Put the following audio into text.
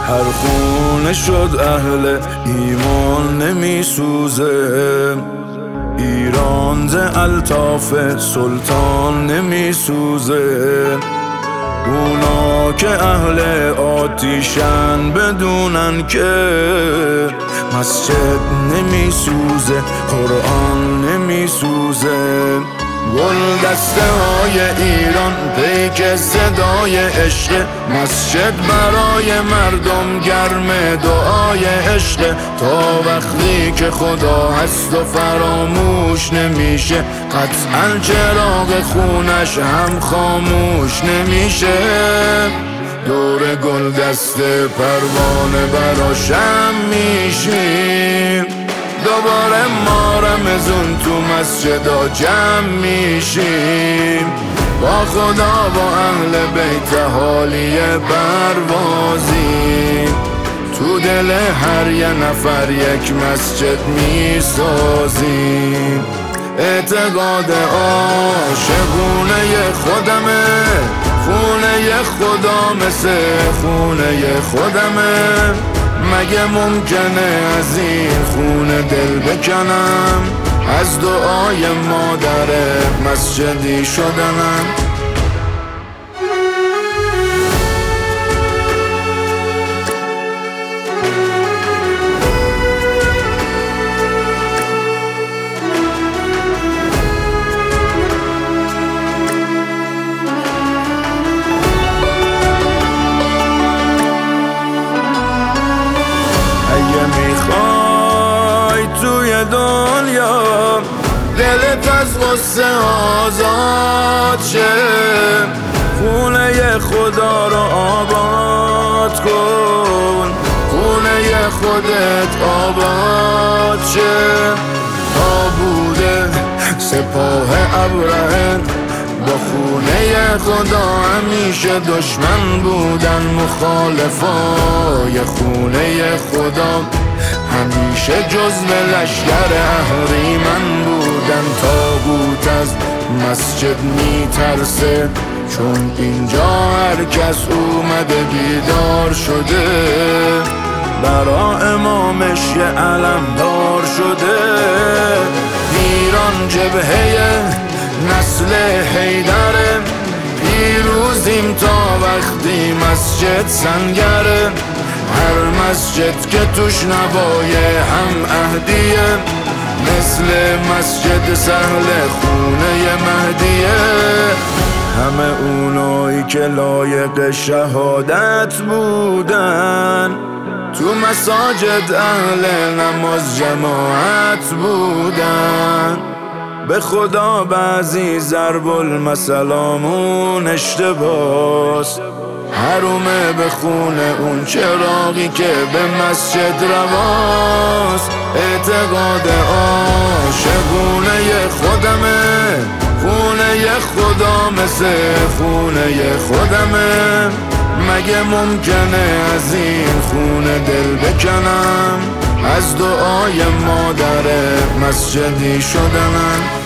هر خونه شد اهل ایمان نمی سوزه، ایران ز الطاف سلطان نمی سوزه. اونا که اهل آتیشن بدونن که مسجد نمی سوزه، قرآن نمی سوزه. گل دسته های ایران پیک صدای عشق، مسجد برای مردم گرم دعای عشق. تا وقتی که خدا هست و فراموش نمیشه، قطعا چراغ خونش هم خاموش نمیشه. دور گل دسته پروانه براشم میشیم، دوباره ما رمضون تو مسجدا جمع میشیم. با خدا با اهل بیت حالی پروازیم، تو دل هر یه نفر یک مسجد میسازیم. اعتقاد عاشقونه خودمه، خونه خدا مثل خونه خودمه. مگه ممکنه از این خونه دل بکنم، از دعای مادر مسجدی شدنم. توی دنیا دلت از غصه آزاد شه، خونه خدا رو آباد کن، خونه خودت آباد شه. تا بوده سپاه ابرهه با خونه خدا همیشه دشمن بودن، مخالفای خونه خدا همیشه جزو لشکر اهریمن بودن. تابوت از مسجد میترسه، چون اینجا هر کس اومده بیدار شده، برا امامش یه علمدار شده. ایران جبهه نسل حیدره، پیروزیم تا وقتی مسجد سنگره. هر مسجد که توش نوای هم اهدیه، مثل مسجد سهل خونه مهدیه. همه اونایی که لایق شهادت بودن، تو مساجد اهل نماز جماعت بودن. به خدا بعضی ضرب المثلامون اشتباس، حرومه بخونه اون چراغی که به مسجد رواست. اعتقاد عاشقونه خودمه، خونه خدا مثل خونه خودمه. مگه ممکنه از این خونه دل بکنم، از دعای مادر مسجدی شدنم.